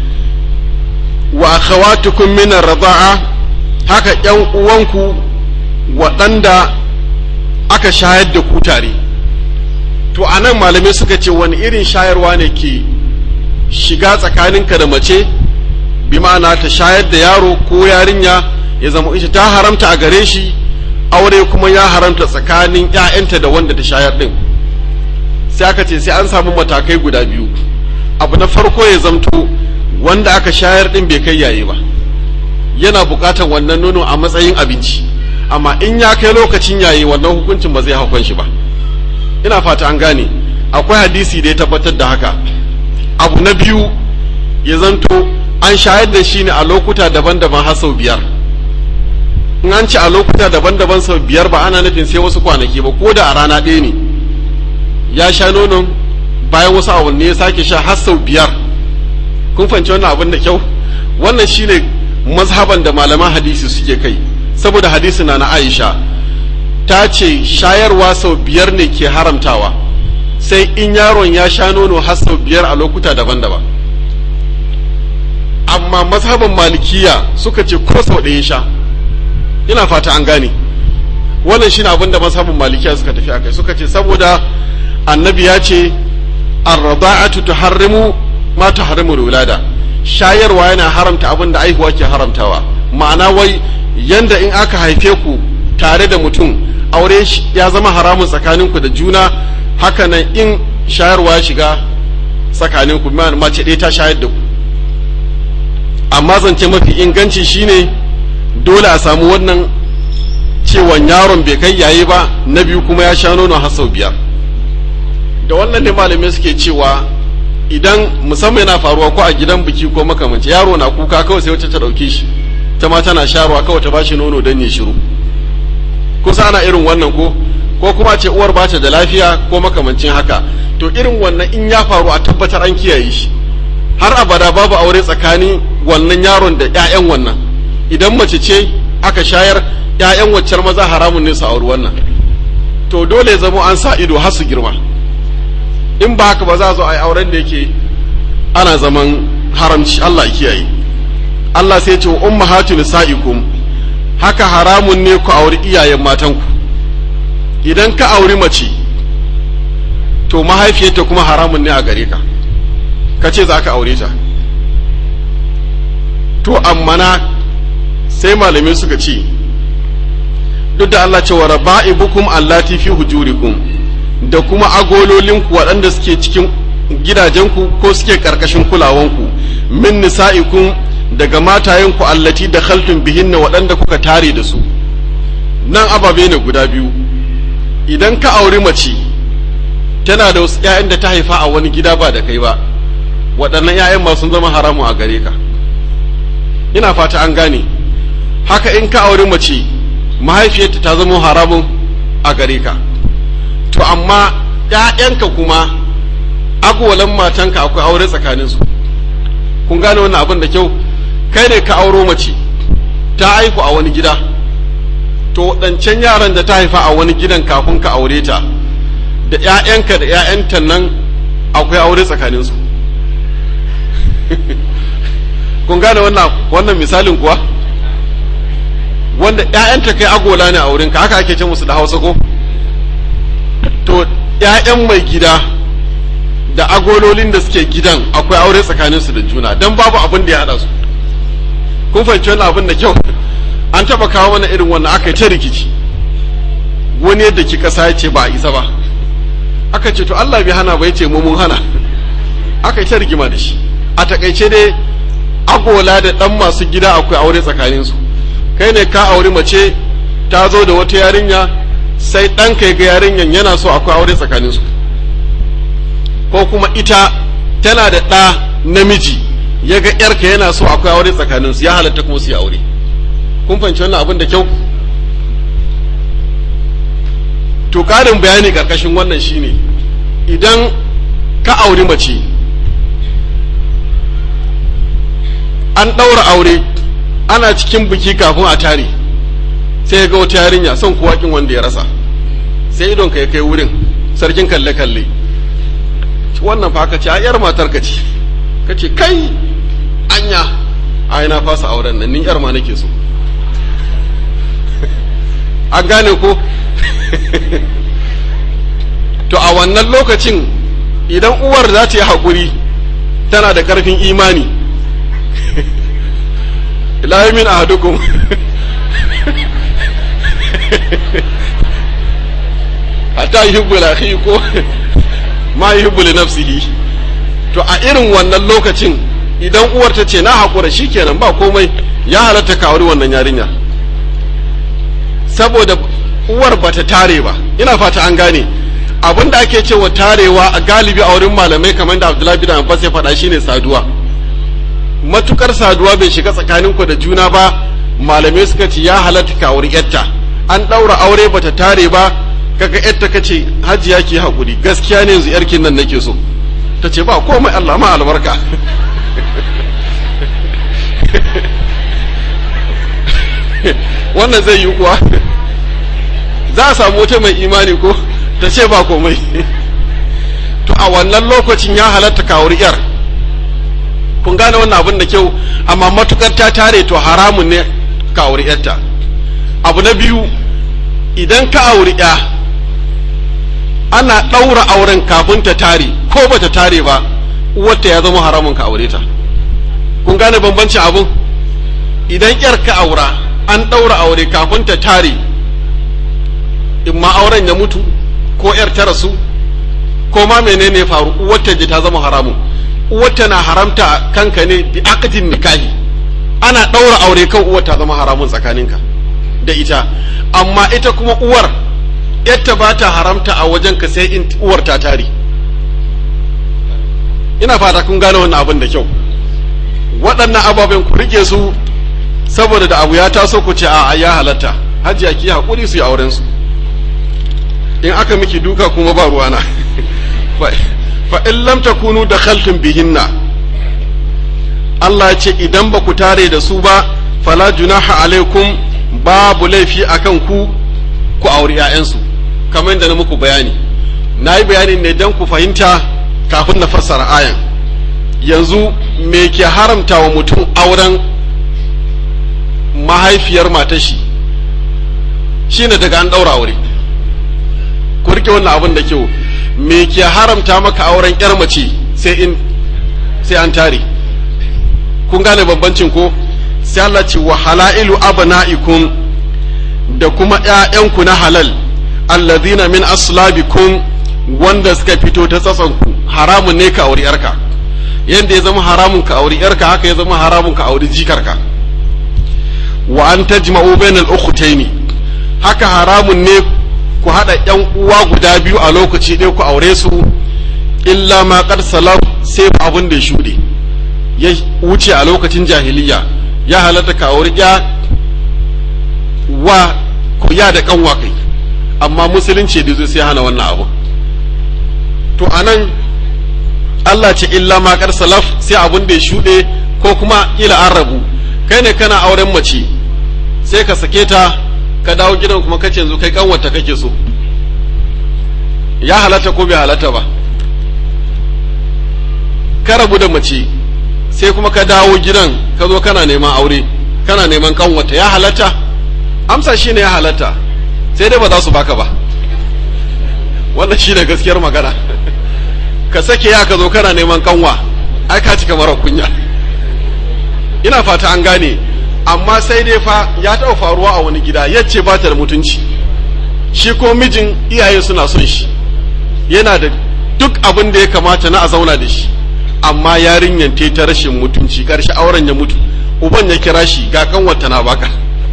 Wa akhawatukum min ar-rida'a, haka ƴan uwanku waɗanda aka shayar da ku tare. To anan malamai suka ce wani irin shayarwa ne ke shiga tsakaninka da mace, bi ma'ana ta shayar da yaro ko yarinya, ya zama ita ta haramta a gare shi, aure kuma ya haramta tsakanin ƴaƴanta da wanda ta shayar din. Sai aka ce sai an samu matakai guda biyu. Abu na farko ya zamto wanda aka shayar din bai kai yaye ba, yana buƙatar wannan nono a matsayin abinci, amma in ya kai lokacin yaye wannan hukuncin ba zai haukan shi ba. Ina fata an gane. Akwai hadisi da ya tabbatar da haka. Abu na biyu ya zanto an shayar da shi ne a lokuta daban-daban har sau biyar. In an ci a lokuta daban-daban sau biyar ba ana nufin sai wasu kwanaki ba, ko da a rana ɗaya ne ya sha nonon, bayan wasu awanni ya sake sha har sau biyar. Kun fahimci wannan abin da kyau? Wannan shine mazhaban da malaman hadisi suke kai, saboda hadisi na na Aisha ta ce shayarwa sau biyar ne ke haramtawa, sai in yaron ya sha nono har sau biyar a lokuta daban-daban. Amma amma mazhaban malikiya suka ce ko sau ɗaya sha. Ina fata an gane wannan shine abin da mazhabin malikiya suka tafi akai, suka ce saboda annabi ya ce ar-rada'atu tuharrimu ma tuharrimu al-wulada, shayarwa yana haramta abin da aihuwa ke haramtawa. Ma'ana wai yanda in aka haife ku tare da mutum aure ya zama haramun tsakaninku da juna, haka nan in shayarwa ya shiga tsakaninku, mace ɗaya ta shayar da ku. Amma zance mafi inganci shine dole a samu wannan cewan yaron bai kai yayi ba, na biyu kuma ya sha nono har sau biyar. Da wannan ne malamai suke cewa idan musamman yana faruwa ko a gidan biki ko makamanci, yaro na kuka kawai sai wacce ta ɗauke shi ta ma tana sharuwa kawai ta bashi nono don ya shiru. Kusa ana irin wannan ko ko kuma ce uwar bata da lafiya ko makamancin haka. To irin wannan in ya faru a tabbatar an kiyaye shi, har abada babu aure tsakanin wannan yaron da ƴaƴan wannan. Idan mace ce aka shayar, ƴaƴan waccar maza haramun ne su auri wannan. To dole ya zama an sa ido har su girma, in ba haka ba za a zo a yi auren da yake ana zaman haramci. Allah ya kiyaye. Allah sai ce wa ummahatu nisaikum, haka haramun ne ku auri iyayen matanku. Idan ka auri mace to mahaifiyarta kuma haramun ne a gare ka, ka ce za ka aure ta. To amma na sai malamai suka ce duk da Allah ce wa raba'ibukum allati fi hujurikum, da kuma agololinku waɗanda suke cikin gidajenku ko suke ƙarƙashin kulawanku, min nisa'ikum, daga matayenku allati da khaltun bihinna, waɗanda kuka tare da su. Nan ababe ne guda biyu. Idan ka auri mace tana da wasu ‘ya'yan da ta haifa a wani gida ba da kai ba, waɗannan ‘ya'yan ma sun zama haramu a gare ka. Ina fata an gane. Haka in ka auri mace mahaifiyarta ta zama haramun a gare ka. To amma ‘ya'yanka kuma agwalan matanka akwai aure tsakaninsu. Kun gane wannan abin da kyau? Kai ne ka auro mace ta aiku a wani gida, to waɗancan yaran da ta haifa a wani gidan kafin ka aure ta, da ‘ya'yanka da ‘ya'yanta nan akwai aure tsakaninsu. Kun gane wannan wannan misalin kuwa? Wanda ‘ya'yanta kai agola ne a wurinka, haka ake ce musu da Hausa ko? To ‘ya'yan mai gida da agololin da suke gidan akwai aure tsakaninsu da juna, don babu abin da ya haɗa su. Kun fahimci wannan abin da kyau? An taɓa kawo mana irin wannan, aka yi ta rikici. Wani yadda ki ƙasa ya ce ba a isa ba, aka ce to Allah bai hana ba, ya ce mu mun hana. Aka yi ta rigima da shi. A takaice dai agola da ɗan masu gida akwai aure tsakaninsu. Kai ne ka auri mace ta zo da wata yarinya, sai ɗanka ya ga yarinyan yana so akwai aure tsakaninsu. Ko kuma ita tana da ɗa namiji ya ga ‘yarka yana so akwai aure tsakaninsu, ya halatta kuma su yi aure. Kun fahimci wannan abin da kyau? To ƙarin bayani ƙarƙashin wannan shine, idan ka auri mace an ɗaura aure ana cikin biki kafin a tare, sai ga wata yarinya son kuwa kin wanda ya rasa, sai idon ka ya kai wurin sarkin kalle-kalle, wannan fa ka ce a yar matar ka ce, ka ce kai anya ai na fasa auren nan, ni yar ma nake so. An gane ko? To a wannan lokacin idan uwar za ta yi haƙuri tana da ƙarfin imani, la yamin ahadukum hatta yuhibbu akhi ko ma yuhibbu li nafsihi. To a irin wannan lokacin idan uwar ta ce na haƙura shikenan ba komai, ya halatta ka auri wannan yarinya, saboda uwar bata tare ba. Ina fata an gane. Abin da ake cewa tarewa a galibi a wurin malamai kamar da Abdullahi bin Abbas ya faɗa shine saduwa. Matukar saduwa bai shiga tsakaninku da juna ba, malamai suka ce ya halatta ka auri yatta. An ɗaura aure bata tare ba, kaga yatta kace hajiya ki haƙuri, gaskiya ne yanzu yarkin nan nake so. Ta ce ba komai, Allah ma albarka. Wannan zai yi kuwa? Za a samu wata mai imani ko ta ce ba komai. To a wannan lokacin ya halatta ka auri yar, kun gane wannan abin da kyau, amma matukar ta tare to haramun ne ka auri yarta. Abu na biyu, idan ka auri ya ana ɗaura auren kafin ta tare ko bata tare ba, uwarta ya zama haramun ka aure ta. kun gane bambancin abun? Idan yar ka aura an ɗaura aure kafin ta tare, in ma auren ya mutu ko yar ta rasu ko ma menene faru, uwarta ji ta zama haramun. Uwarta na haramta kanka ne bi aqdin nikahi, ana ɗaura aure kan uwar ta zama haramun tsakaninka da ita, amma ita kuma uwar yarta ba ta haramta a wajenka sai in uwar ta tare. Ina fata kun gane wannan abin da kyau. Waɗannan ababen ku rike su, saboda da abu ya taso ku ce a ya halatta, hajiya ki haƙuri su yi auren su, in aka miki duka kuma ba ruwana. Fa in lam takunu dakhaltum bihinna, Allah ce idan ba ku tare da su ba, fala junaha alaikum, babu laifi akan ku ku auri 'ya'yansu, kamar yadda na muku bayani. Na yi bayani ne don ku fahimta kafin na fassara ayan. Yanzu me ke haramta wa mutum auren mahaifiyar matashi shine daga an ɗaura aure. Ku rike wannan abin da kyau. Me ke haramta maka auren yar mace sai in sai an tare? Kun gane bambancin ko? Sai Allah ce wa halailu abna'ikum, da kuma ƴaƴanku na halal, allazina min aslabikum, wanda suka fito ta tsatsanku, haramun ne ka auri yarka. Yanda ya zama haramun ka auri yarka, haka ya zama haramun ka auri jikarka. Wa an tajma'u bainal ukhtaini, haka haramun ne ku haɗa ‘yan uwa guda biyu a lokaci ɗaya ku aure su, illa ma qad salaf, sai abin da ya shuɗe ya wuce a lokacin jahiliya. Ya halatta ka auri ya wa ku ya da kanwa kai, amma musulunci da zai sai hana wannan abu. To anan Allah ce illa ma qad salaf, sai abin da ya shuɗe ko kuma ila an rabu. Kai ne kana auren mace sai ka sake ta, ka dawo gidan kuma kace yanzu kai kanwata kake so, ya halatta ko bai halatta ba? Ka rabu da mace sai kuma ka dawo gidan ka zo kana neman aure, kana neman kanwata, ya halatta? Amsa shine ya halatta, sai dai ba za su baka ba. Wannan shine gaskiyar magana. Ka sake ya ka zo kana neman kanwa, ai ka cika mara kunya. Ina fata an gane. Amma sai dai fa ya taɓa faruwa a wani gida, yace ba ta da mutunci, shi ko mijin iyaye suna son shi, yana da duk abin da ya kamata na a zauna da shi, amma yarinyar ta ta rashin mutunci, ƙarshe auren ya mutu, uban ya kira shi, ga kanwata na baka.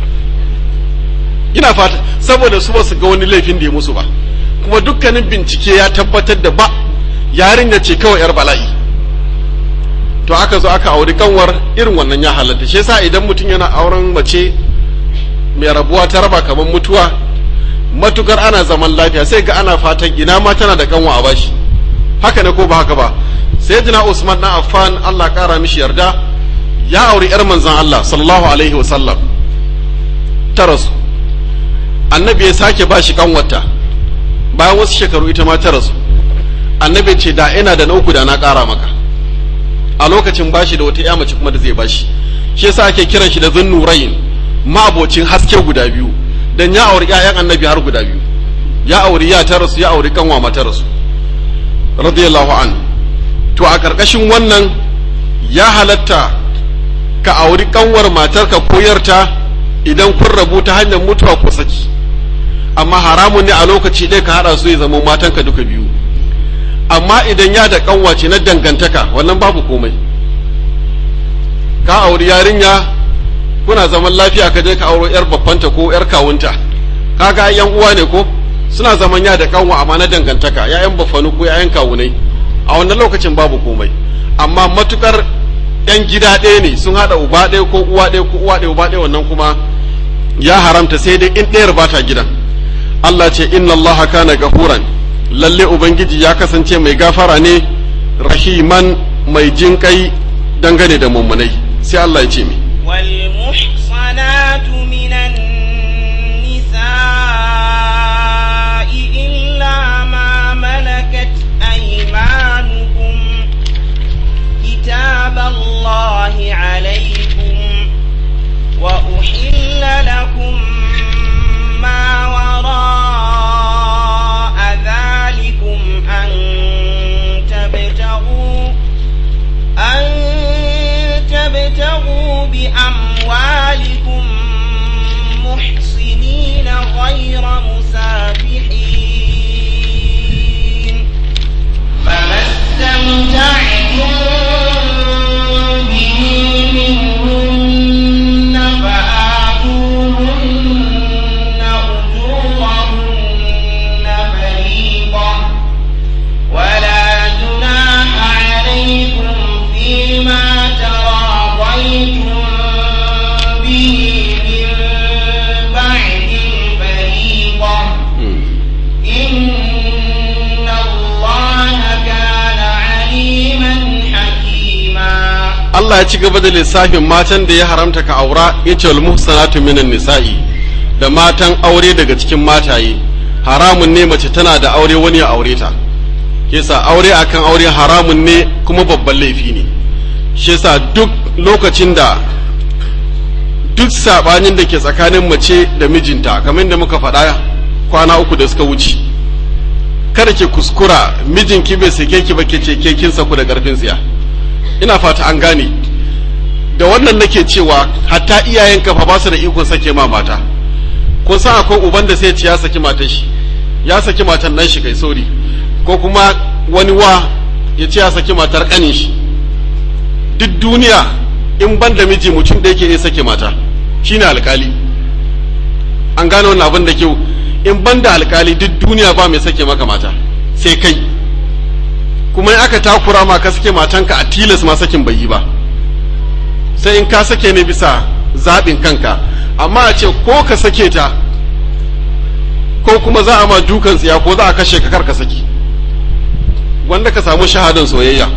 Ina fata saboda su ba su ga wani laifin da ya musu ba, kuma dukkanin bincike ya tabbatar da ba yarinya ce kawai yar bala'i. To aka zo aka auri kanwar, irin wannan ya halatta. Shi yasa idan mutum yana auren mace mai rabuwa ta raba kamar mutuwa, matukar ana zaman lafiya sai ga ana fatan ina ma tana da kanwa a bashi. Haka ne ko ba haka ba? Sai jina Usman na Affan, Allah kara mishi yarda, ya auri yar manzon Allah sallallahu alaihi wasallam, ta rasu. Annabi ya sake bashi kanwarta bayan wasu shekaru, ita ma ta rasu. Annabi ce da ina da na uku da na kara maka. A lokacin bashi da wata ya mace kuma da zai bashi. Shi yasa ake kiran shi da zunnurain, ma'abocin haske guda biyu, dan ya auri ƴaƴan annabi har guda biyu. Ya auri ya ta rasu, ya auri kanwa ma ta rasu, radiyallahu an. To a karkashin wannan ya halatta ka auri kanwar matarka ko yarta idan kun rabu ta hanyar mutuwa ko saki, amma haramun ne a lokaci ɗaya ka haɗa su ya zama matanka duka biyu. Amma idan ya da kanwace na dangantaka, wannan babu komai. Ka auri yarinya, kuna zaman lafiya, ka je ka auro yar babbanta ko yar kawunta, kaga yan uwa ne ko suna zaman ya da kanwa amma na dangantaka, yayan baffanu ko yayan kawunai, a wannan lokacin babu komai. Amma matukar yan gida ɗaya ne, sun haɗa uba ɗaya ko uwa ɗaya ko uwa ɗaya uba ɗaya, wannan kuma ya haramta, sai dai in ɗayar bata gidan. Allah ce inna Allah kana gafuran, lalle ubangiji ya kasance mai gafara ne, rahiman mai jinkai dangane da mummunai. Sai Allah ya ce mi wal muhsanatu minan nisa'i illa ma malakat aymanukum kitaballah غير مسافحين فما استمتعتم به منهن فآتوهن أجورهن فريضة ولا جناح عليكم فيما تراضيتم به من بعد الفريضة إن الله كان عليما حكيما. Allah ya ci gaba da lissafin matan da ya haramta ka aura ya ce wal muhsanatu minan nisa'i, da matan aure daga cikin mataye haramun ne mace tana da aure wani ya aure ta. Yasa aure akan aure haramun ne kuma babban laifi ne. Shi yasa duk lokacin da duk sabanin da ke tsakanin mace da mijinta kamar da muka faɗa kwana uku da suka wuce, kada ke kuskura mijinki bai sake ki ba ke ce ke kin saku da ƙarfin tsiya. Ina fata an gane. Da wannan nake cewa hatta iyayenka fa ba su da ikon sake ma mata. Kun san akwai uban da sai ce ya saki matar shi, ya saki matar nan shi kai sori, ko kuma wani wa ya ce ya saki matar ƙanin shi. Duk duniya in ban da miji mutum da yake iya sake mata shine alkali. An gane wannan abin da kyau. In ban da alkali duk duniya ba mai sake maka mata sai kai. Kuma in aka takura ma ka sake matanka a tilas ma sakin bai yi ba, sai in ka sake ne bisa zaɓin kanka. Amma a ce ko ka sake ta ko kuma za a ma dukan tsiya ko za a kashe ka kar ka saki, wanda ka samu shahadan soyayya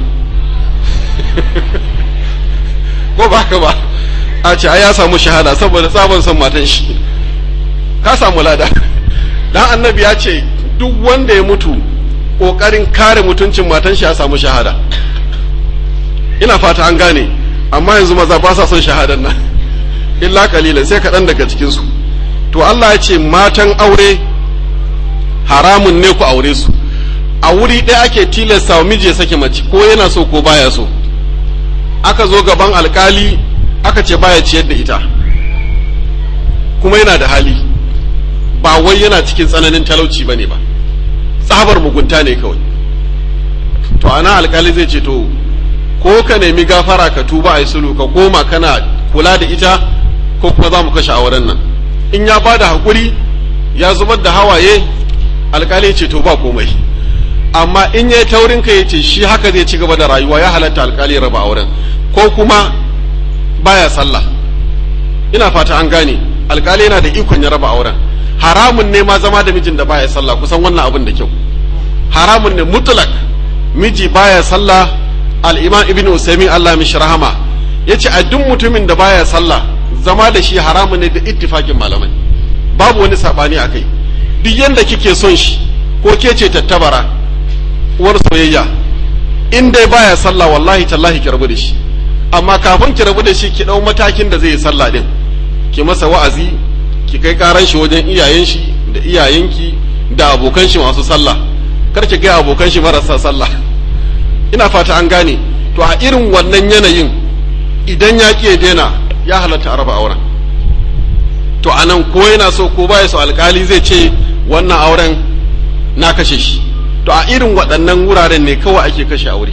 ko ba ka ba a ce ai ya samu shahada saboda sabon son matan shi, ka samu lada. Dan annabi ya ce duk wanda ya mutu kokarin kare mutuncin matan shi ya samu shahada. Ina fata an gane. Amma yanzu maza ba sa son shahadan nan illa kalilan, sai kaɗan daga cikin su. To Allah ya ce matan aure haramun ne ku aure su. A wuri ɗaya ake tilasta wa miji ya sake mace ko yana so ko baya so. Aka zo gaban alkali aka ce baya ciyar da ita kuma yana da hali, ba wai yana cikin tsananin talauci bane ba, tsabar mugunta ne kawai. To ana alkali zai ce to ko ka nemi gafara ka tuba a sulu ka koma kana kula da ita ko kuma za mu kashe auren nan. In ya bada hakuri ya zubar da hawaye, alkali ce to ba komai. Amma in ya taurin ka yace shi haka zai ci gaba da rayuwa, ya halatta alkali ya raba auren. Ko kuma baya sallah, ina fata an gane, alkali yana da ikon ya raba auren. Haramun ne ma zama da mijin da baya sallah, kusan wannan abin da kyau. Haramun ne mutlak, miji baya sallah. Al-Imam Ibn Usaymin Allah mishi rahama yace a duk mutumin da baya sallah zama da shi haramun ne da ittifakin malamai, babu wani sabani akai. Duk yanda kike son shi ko ke ce tattabara uwar soyayya, in dai baya sallah wallahi tallahi ki rabu da shi. Amma kafin ki rabu da shi ki dau matakin da zai yi sallah din, ki masa wa'azi, ki kai karan shi wajen iyayen shi da iyayenki da abokan shi masu sallah, kar ki ga abokan shi marasa sallah. Ina fata an gane. To a irin wannan yanayin idan ya ƙi daina ya halatta a raba auren. To anan ko yana so ko baya so alkali zai ce wannan auren na kashe shi. To a irin waɗannan wuraren ne kawai ake kashe aure.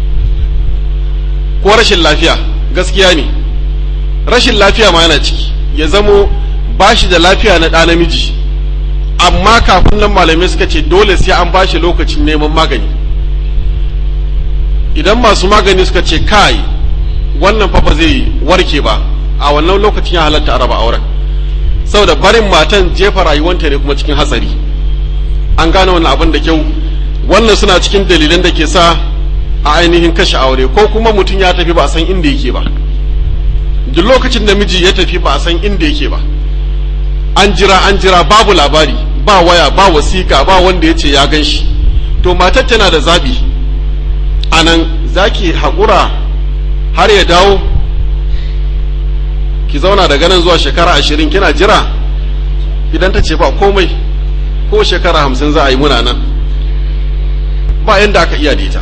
Ko rashin lafiya, gaskiya ne rashin lafiya ma yana ciki, ya zamo ba shi da lafiya na ɗa namiji, amma kafin nan malamai suka ce dole sai an ba shi lokacin neman magani. Idan masu magani suka ce kai wannan fa ba zai warke ba, a wannan lokacin ya halatta a raba auren, saboda barin matan jefa rayuwanta ne kuma cikin hatsari. An gane wannan abin da kyau. Wannan suna cikin dalilan da ke sa a ainihin kashe aure, ko kuma mutum ya tafi ba a san inda yake ba. Duk lokacin da miji ya tafi ba a san inda yake ba, an jira an jira babu labari, ba waya ba wasiƙa ba wanda ya ce ya gan shi, to matar tana da zabi. Anan za ki haƙura har ya dawo, ki zauna daga nan zuwa shekara ashirin kina jira? Idan ta ce ba komai, ko shekara hamsin za a yi muna nan, ba yanda aka iya da ita.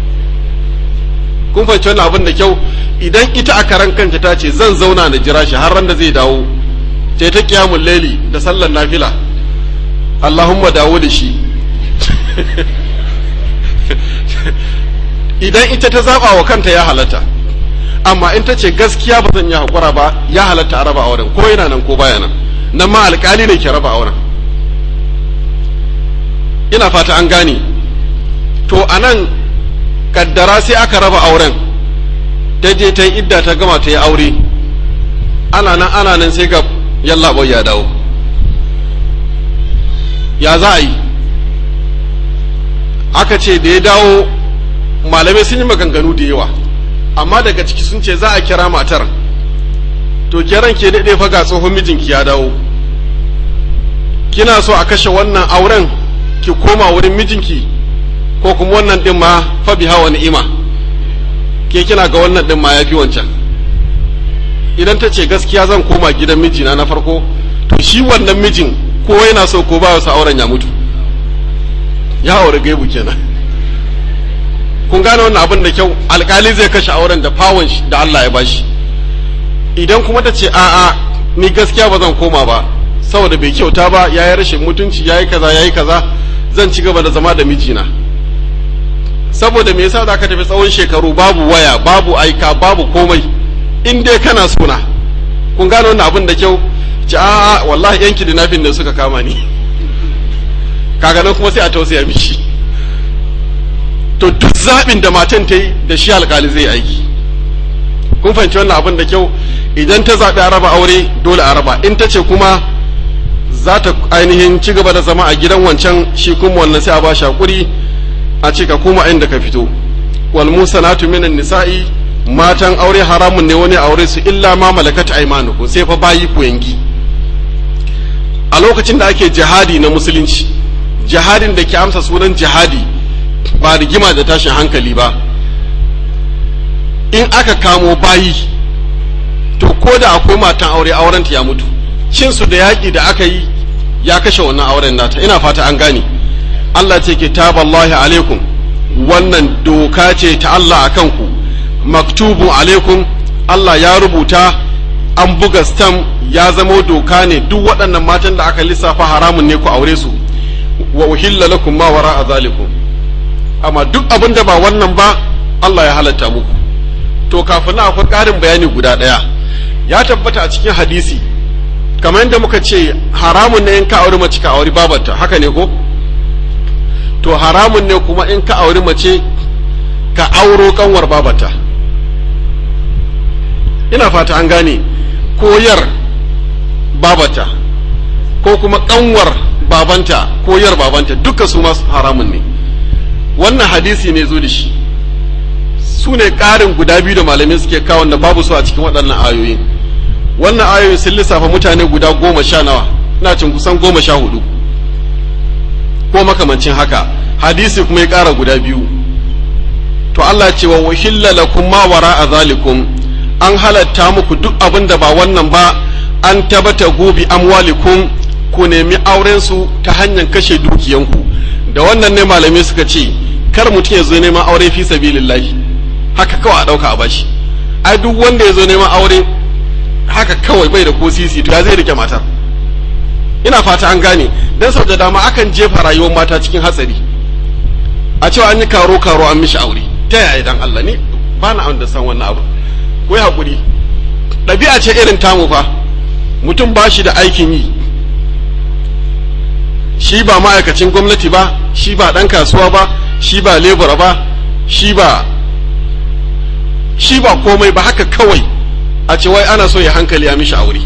Kun fahimci wannan abin da kyau. Idan ita a karan kanta ta ce zan zauna na jira shi har ran da zai dawo, ta ta kiyamun laili da sallar nafila, Allahumma dawo da shi idan ita ta zaba wa kanta ya halatta, amma in ta ce gaskiya ba zan yi haƙura ba, ya halatta a raba auren ko yana nan ko baya nan, nan ma alƙali ne ke raba auren. ina fata an gane. To a nan kaddara sai aka raba auren, ta je ta yi idda ta gama ta yi aure, ana nan ana nan sai ga yallaɓoi ya dawo, ya za a yi? Aka ce da ya dawo malamai sun yi maganganu da yawa, amma daga ciki sun ce za a kira matar, to kiran ke daɗe fa ga tsohon mijinki ya dawo, kina so a kashe wannan auren ki koma wurin mijinki, ko kuma wannan ɗin ma fa biha wa ni'ima, ke kina ga wannan ɗin ma ya fi wancan. Idan ta ce gaskiya zan koma gidan mijina na farko, to shi wannan mijin ko yana so ko ba sa auren ya mutu, ya aure gaibu kenan. Kun gane wannan abin da kyau, alkali zai kashe auren da fawon da Allah ya bashi. Idan kuma ta ce a'a ni gaskiya ba zan koma ba saboda bai kyauta ba, yayi rashin mutunci, yayi kaza yayi kaza, zan ci gaba da zama da mijina. Saboda me yasa zaka tafi tsawon shekaru babu waya, babu aika, babu komai, in dai kana suna. Kun gane wannan abin da kyau, ci a'a wallahi yanki da nafin da suka kama ni, kaga nan kuma sai a tausaya mishi. To duk zaɓin da matan ta yi da shi alƙali zai aiki. Kun fahimci wannan abin da kyau, idan ta zaɓi a raba aure dole a raba, in ta ce kuma za ta ainihin ci gaba da zama a gidan wancan, shi kuma wannan sai a ba shi haƙuri a ce ka kuma inda ka fito. Wal musanatu minan nisa'i, matan aure haramun ne wani aure su illa ma malakat aymanukum, sai fa bayi ku yangi. A lokacin da ake jihadi na musulunci, jihadin da ke amsa sunan jihadi ba rigima da tashin hankali ba, in aka kamo bayi to ko da akwai matan aure aurenta ya mutu, cin su da yaƙi da aka yi ya kashe wannan auren nata. Ina fata an gane. Allah ce kitaballahi alaikum, wannan doka ce ta Allah akan ku, maktubu alaikum, Allah ya rubuta, an buga stam, ya zamo doka ne, duk waɗannan matan da aka lissafa haramun ne ku aure su. Wa uhilla lakum ma wara'a zalikum, amma duk abin da ba wannan ba Allah ya halatta muku. To kafin na akwai ƙarin bayani guda ɗaya, ya tabbata a cikin hadisi kamar yadda muka ce haramun ne in ka auri mace ka auri babarta, haka ne ko? To haramun ne kuma in ka auri mace ka auro kanwar babarta. Ina fata an gane, ko yar babarta ko kuma kanwar babanta ko yar babanta, duka su masu haramun ne. Wannan hadisi ne zo da shi, su ne ƙarin guda biyu da malamai suke kawo da babu su a cikin waɗannan ayoyin. Wannan ayoyin sun lissafa mutane guda goma sha nawa, ina cin kusan goma sha hudu ko makamancin haka, hadisi kuma ya ƙara guda biyu. To Allah ce wa wahilla lakum ma wara'a zalikum, an halatta muku duk abin da ba wannan ba, an tabata gobi amwalikum, ku nemi auren su ta hanyar kashe dukiyanku. Da wannan ne malamai suka ce kar mutum ya zo neman aure fi sabilillahi haka kawai a ɗauka a bashi. Ai duk wanda ya zo neman aure haka kawai bai da ko sisi, to ya zai rike matar? Ina fata an gane. Dan sau da dama akan jefa rayuwar mata cikin hatsari, a cewa an yi karo karo an mishi aure. Ta yaya dan Allah ne ba na da san wannan abu. Ko ya hakuri, ɗabi'a ce irin tamu fa, mutum ba shi da aikin yi, shi ba ma'aikacin gwamnati ba, shi ba ɗan kasuwa ba, shi ba lebura ba, shi ba shi ba komai ba, haka kawai a ce wai ana so ya hankali a mishi aure.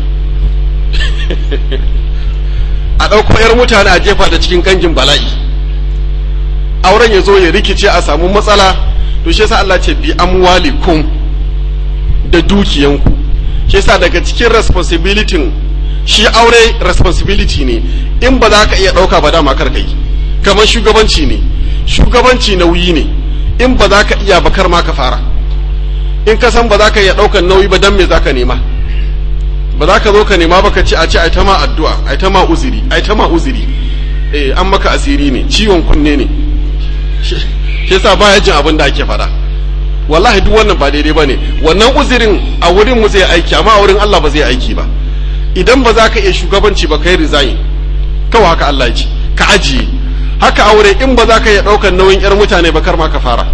A ɗauko 'yar mutane a jefa da cikin ƙangin bala'i, auren ya zo ya rikice a samu matsala. To shi yasa Allah ce bi amwalikum, da dukiyanku. Shi yasa daga cikin responsibility, shi aure responsibility ne, in ba za ka iya ɗauka ba dama kar kai. Kamar shugabanci ne, shugabanci nauyi ne, in ba za ka iya ba kar ma ka fara. In ka san ba za ka iya ɗaukan nauyi ba, dan me za ka nema? Ba za ka zo ka nema ba ka ce a ce ai ta ma addu'a, ai ta ma uzuri, ai ta ma uzuri. Eh an maka asiri ne, ciwon kunne ne. Shi yasa baya jin abin da ake faɗa. Wallahi duk wannan ba daidai bane. Wannan uzurin a wurin mu zai aiki, amma a wurin Allah ba zai aiki ba. Idan ba za ka iya shugabanci ba kai resign, kawai haka Allah ya ce. ka ajiye. Haka aure in ba za ka iya ɗaukar nauyin 'yar mutane ba kar ma ka fara.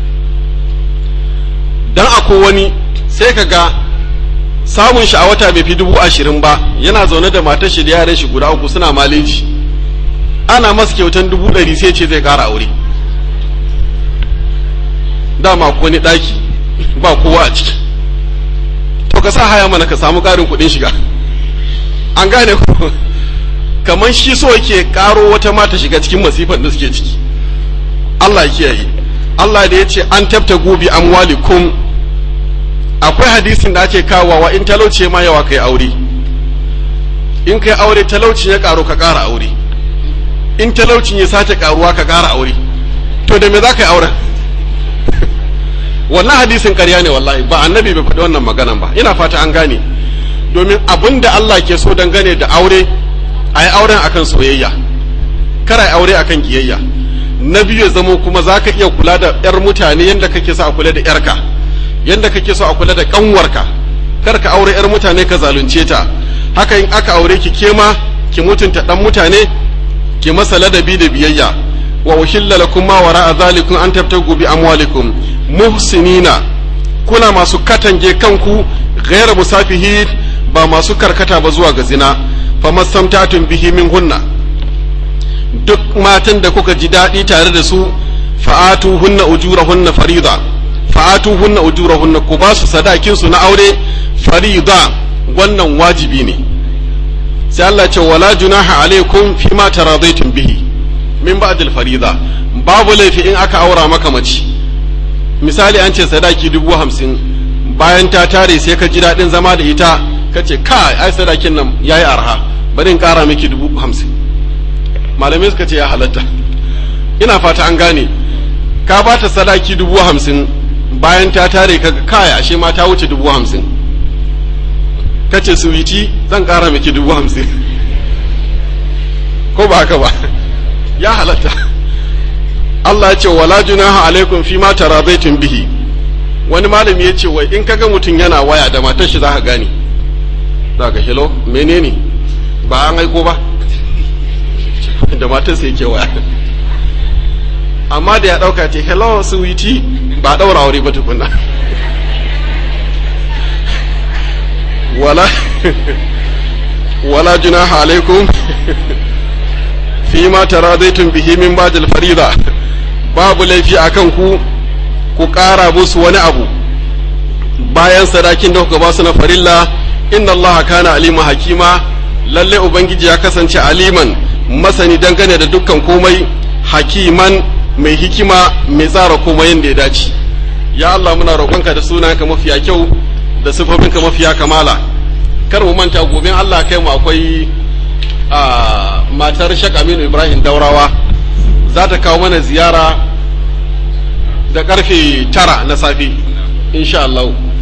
Dan akwai wani sai ka ga samun shi a wata bai fi dubu ashirin ba, yana zaune da matar shi da yaran shi guda uku suna maleji, ana masa kyautan dubu ɗari sai ce zai ƙara aure. Dama ko wani ɗaki ba kowa a ciki, to ka sa haya mana ka samu ƙarin kuɗin shiga. An gane ku, kamar shi so yake ƙaro wata mata shiga cikin masifan da suke ciki. Allah ya kiyaye. Allah da ya ce an tabta gobi amwalikum, akwai hadisin da ake kawowa in talauci ma yawa kai aure. In kai aure talauci ya ƙaro ka ƙara aure, in talaucin ya sace ƙaruwa ka ƙara aure. To da me za ka yi auren? Wannan hadisin ƙarya ne wallahi, ba annabi bai faɗi wannan maganan ba. Ina fata an gane, domin abin da Allah ke so dangane da aure, a yi auren akan soyayya, kar a yi aure akan kiyayya. Na biyu ya zamo kuma za ka iya kula da 'yar mutane yadda kake so a kula da 'yarka, yadda kake so a kula da ƙanwarka. Kar ka aure 'yar mutane ka zalunce ta. Haka in aka aure ki kema ki mutunta ɗan mutane, ki masa ladabi da biyayya. Wa uhilla lakum ma wara'a zalikum an tabtagu bi amwalikum muhsinina, kuna masu katange kanku ghayra musafihin, ba masu karkata ba zuwa ga zina. Famastamtatun bihi min hunna, duk matan da kuka ji daɗi tare da su, fa'atu hunna ujurahunna farida, fa'atu hunna ujurahunna, ku ba su sadakin su na aure farida, wannan wajibi ne. Sai Allah ce wala junaha alaikum fi ma taradaitum bihi min ba'dil farida, babu laifi in aka aura maka mace, misali an ce sadaki dubu hamsin, bayan ta tare sai ka ji daɗin zama da ita, ka ce kai ai sadakin nan yayi arha, bari in ƙara miki dubu hamsin. Malamai suka ce ya halatta. Ina fata an gane, ka ba ta sadaki dubu hamsin, bayan ta tare ka kai ashe ma ta wuce dubu hamsin, ka ce suwiti zan ƙara miki dubu hamsin, ko ba haka ba? Ya halatta. Allah ya ce wala junaha alaikum fi ma taradaitum bihi. Wani malami ya ce wai in kaga mutum yana waya da matar shi za ka gane, za ka hello menene ba an aiko ba da matar sai yake waya, amma da ya dauka ce hello sweetie ba daura aure ba tukunna. wala wala junaha alaikum fi ma taradaitum bihi min ba'dil farida, babu laifi akan ku ku ƙara musu wani abu bayan sadakin da kuka ba su na farilla. Inna Allah kana alima hakima, lalle ubangiji ya kasance aliman masani dangane da dukkan komai, hakiman mai hikima mai tsara komai yadda ya dace. Ya Allah muna roƙonka da sunanka mafiya kyau da sifofinka mafiya kamala. Kar mu manta gobe Allah kai mu akwai a matar Sheikh Aminu Ibrahim Daurawa za ta kawo mana ziyara da karfe tara na safe insha Allah.